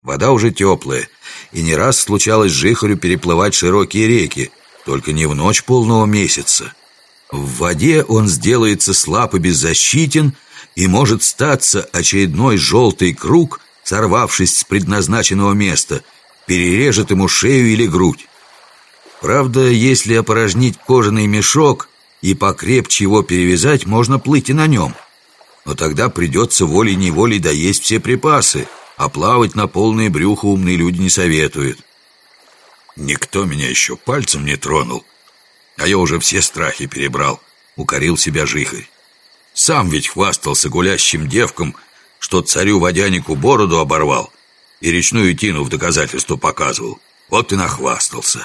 Вода уже теплая, и не раз случалось Жихарю переплывать широкие реки, только не в ночь полного месяца. В воде он сделается слаб и беззащитен, и может статься очередной желтый круг, сорвавшись с предназначенного места, перережет ему шею или грудь. Правда, если опорожнить кожаный мешок и покрепче его перевязать, можно плыть и на нем. Но тогда придется волей-неволей доесть все припасы, а плавать на полное брюхо умные люди не советуют. «Никто меня еще пальцем не тронул, а я уже все страхи перебрал», — укорил себя Жихарь. «Сам ведь хвастался гулящим девкам, что царю-водянику бороду оборвал и речную тину в доказательство показывал. Вот и нахвастался».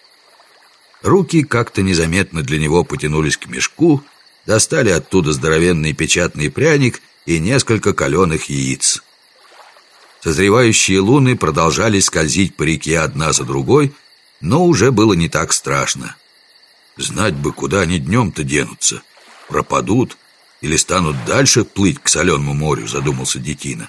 Руки как-то незаметно для него потянулись к мешку, достали оттуда здоровенный печатный пряник и несколько каленых яиц. Созревающие луны продолжали скользить по реке одна за другой, но уже было не так страшно. Знать бы, куда они днем-то денутся. Пропадут или станут дальше плыть к соленому морю, задумался детина.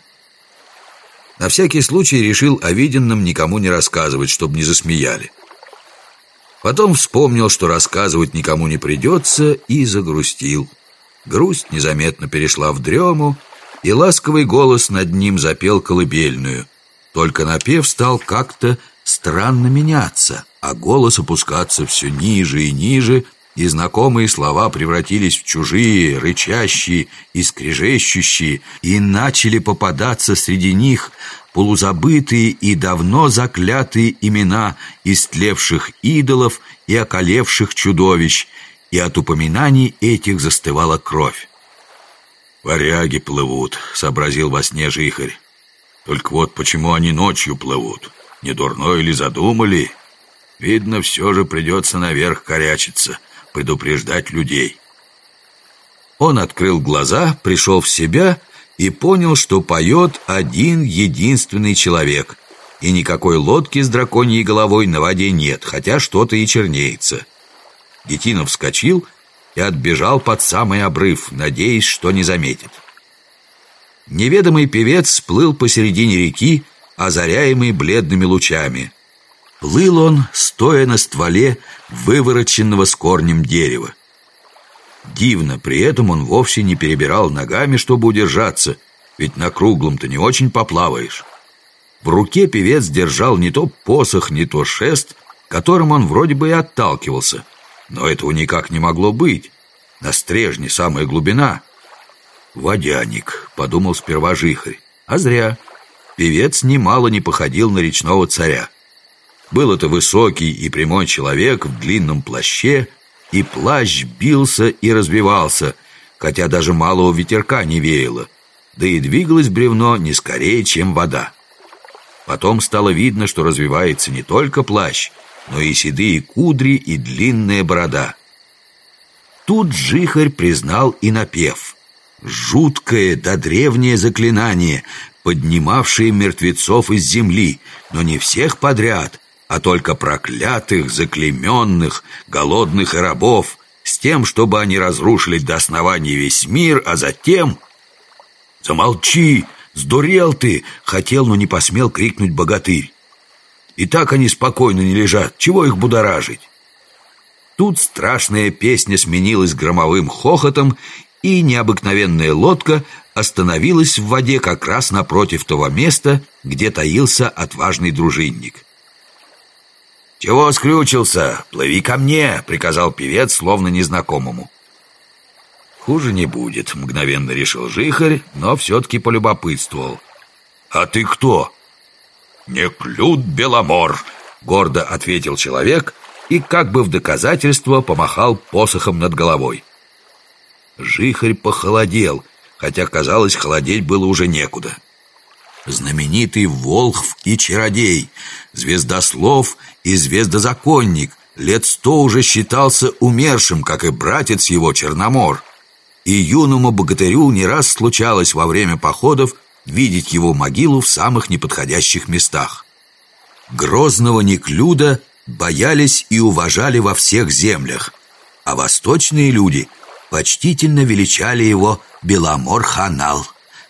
На всякий случай решил о виденном никому не рассказывать, чтобы не засмеяли. Потом вспомнил, что рассказывать никому не придется, и загрустил. Грусть незаметно перешла в дрему, и ласковый голос над ним запел колыбельную. Только напев стал как-то странно меняться, а голос опускаться все ниже и ниже, и знакомые слова превратились в чужие, рычащие и скрежещущие, и начали попадаться среди них полузабытые и давно заклятые имена истлевших идолов и околевших чудовищ, и от упоминаний этих застывала кровь. «Варяги плывут», — сообразил во сне Жихарь. «Только вот почему они ночью плывут? Не дурное ли задумали? Видно, все же придется наверх корячиться, предупреждать людей». Он открыл глаза, пришел в себя и понял, что поет один единственный человек, и никакой лодки с драконьей головой на воде нет, хотя что-то и чернеется. Детина вскочил и отбежал под самый обрыв, надеясь, что не заметит. Неведомый певец сплыл посередине реки, озаряемый бледными лучами. Плыл он, стоя на стволе вывороченного с корнем дерева. Дивно, при этом он вовсе не перебирал ногами, чтобы удержаться, ведь на круглом-то не очень поплаваешь. В руке певец держал не то посох, не то шест, которым он вроде бы и отталкивался. Но этого никак не могло быть. На стрежне самая глубина. «Водяник», — подумал сперва Жихарь. А зря. Певец немало не походил на речного царя. Был это высокий и прямой человек в длинном плаще, и плащ бился и разбивался, хотя даже малого ветерка не веяло, да и двигалось бревно не скорее, чем вода. Потом стало видно, что развивается не только плащ, но и седые кудри и длинная борода. Тут Жихарь признал и напев. Жуткое да древнее заклинание, поднимавшее мертвецов из земли, но не всех подряд, а только проклятых, заклейменных, голодных и рабов, с тем, чтобы они разрушили до основания весь мир, а затем... «Замолчи! Сдурел ты!» — хотел, но не посмел крикнуть богатырь. «И так они спокойно не лежат, чего их будоражить?» Тут страшная песня сменилась громовым хохотом, и необыкновенная лодка остановилась в воде как раз напротив того места, где таился отважный дружинник. «Чего скрючился? Плыви ко мне!» — приказал певец, словно незнакомому. «Хуже не будет», — мгновенно решил Жихарь, но все-таки полюбопытствовал. «А ты кто?» «Неклюд Беломор», — гордо ответил человек и как бы в доказательство помахал посохом над головой. Жихарь похолодел, хотя, казалось, холодеть было уже некуда. Знаменитый волхв и чародей, звездослов и звездозаконник, лет 100 уже считался умершим, как и братец его Черномор. И юному богатырю не раз случалось во время походов видеть его могилу в самых неподходящих местах. Грозного Неклюда боялись и уважали во всех землях, а восточные люди почтительно величали его Беломор-Ханал,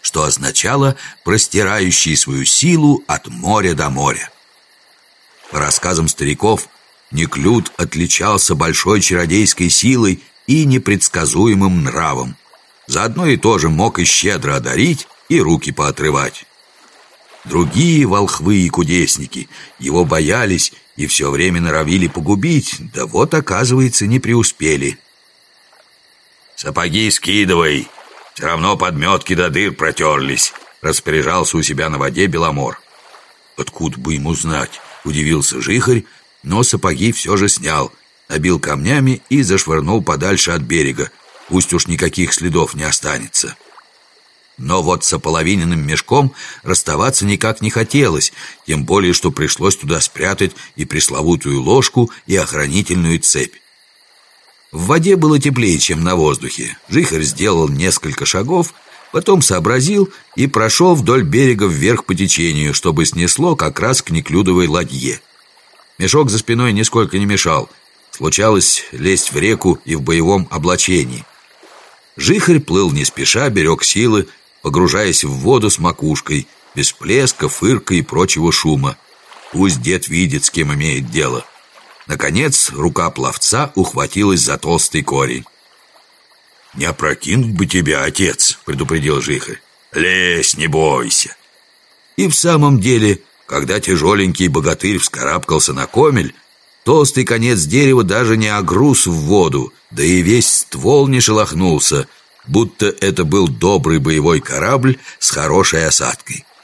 что означало простирающий свою силу от моря до моря. По рассказам стариков, Неклюд отличался большой чародейской силой и непредсказуемым нравом. Заодно и тоже мог и щедро одарить, и руки поотрывать. Другие волхвы и кудесники его боялись и все время норовили погубить, да вот, оказывается, не преуспели. «Сапоги скидывай, все равно подметки до дыр протерлись», — распоряжался у себя на воде Беломор. «Откуда бы ему знать?» — удивился Жихарь, но сапоги все же снял, набил камнями и зашвырнул подальше от берега. Пусть уж никаких следов не останется. Но вот с ополовиненным мешком расставаться никак не хотелось, тем более, что пришлось туда спрятать и пресловутую ложку, и охранительную цепь. В воде было теплее, чем на воздухе. Жихарь сделал несколько шагов, потом сообразил и прошел вдоль берега вверх по течению, чтобы снесло как раз к Неклюдовой ладье. Мешок за спиной нисколько не мешал. Случалось лезть в реку и в боевом облачении. Жихарь плыл не спеша, берег силы, погружаясь в воду с макушкой, без плеска, фырка и прочего шума. Пусть дед видит, с кем имеет дело. Наконец, рука пловца ухватилась за толстый корень. «Не опрокинуть бы тебя, отец», — предупредил Жихарь. «Лезь, не бойся». И в самом деле, когда тяжеленький богатырь вскарабкался на комель, толстый конец дерева даже не огруз в воду, да и весь ствол не шелохнулся, будто это был добрый боевой корабль с хорошей осадкой.